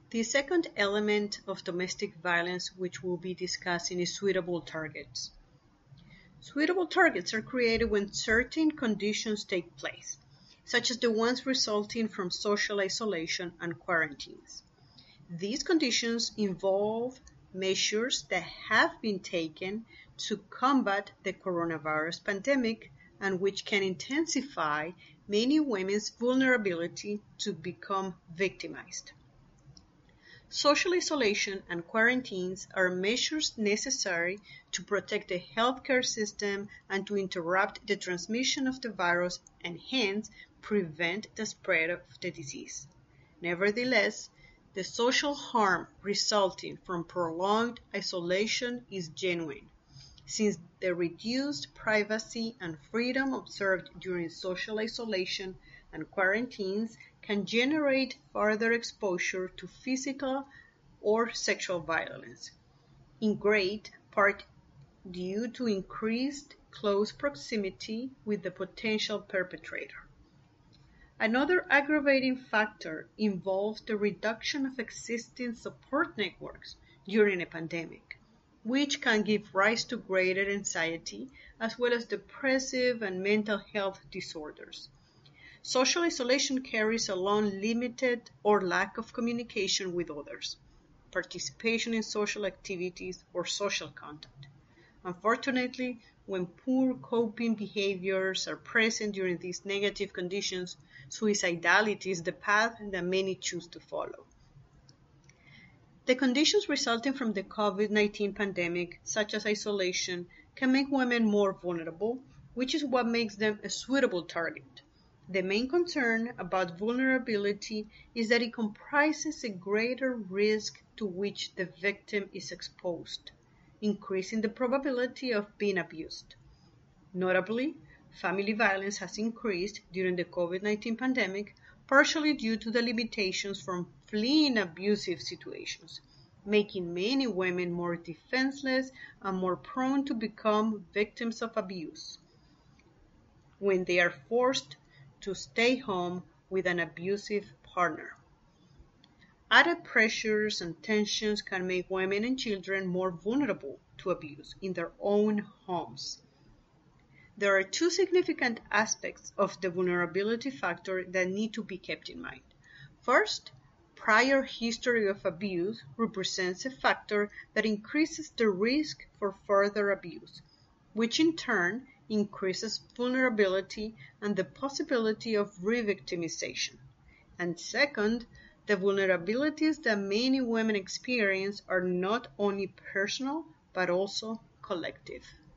The second element of domestic violence which we'll be discussing is suitable targets. Suitable targets are created when certain conditions take place, such as the ones resulting from social isolation and quarantines. These conditions involve measures that have been taken to combat the coronavirus pandemic and which can intensify many women's vulnerability to become victimized. Social isolation and quarantines are measures necessary to protect the healthcare system and to interrupt the transmission of the virus and hence prevent the spread of the disease. Nevertheless, the social harm resulting from prolonged isolation is genuine, since the reduced privacy and freedom observed during social isolation and quarantines can generate further exposure to physical or sexual violence, in great part due to increased close proximity with the potential perpetrator. Another aggravating factor involves the reduction of existing support networks during a pandemic, which can give rise to greater anxiety as well as depressive and mental health disorders. Social isolation carries along limited or lack of communication with others, participation in social activities, or social contact. Unfortunately, when poor coping behaviors are present during these negative conditions, suicidality is the path that many choose to follow. The conditions resulting from the COVID-19 pandemic, such as isolation, can make women more vulnerable, which is what makes them a suitable target. The main concern about vulnerability is that it comprises a greater risk to which the victim is exposed, increasing the probability of being abused. Notably, family violence has increased during the COVID-19 pandemic, partially due to the limitations from fleeing abusive situations, making many women more defenseless and more prone to become victims of abuse when they are forced to stay home with an abusive partner. Added pressures and tensions can make women and children more vulnerable to abuse in their own homes. There are two significant aspects of the vulnerability factor that need to be kept in mind. First, prior history of abuse represents a factor that increases the risk for further abuse, which in turn increases vulnerability and the possibility of re-victimization. And second, the vulnerabilities that many women experience are not only personal but also collective.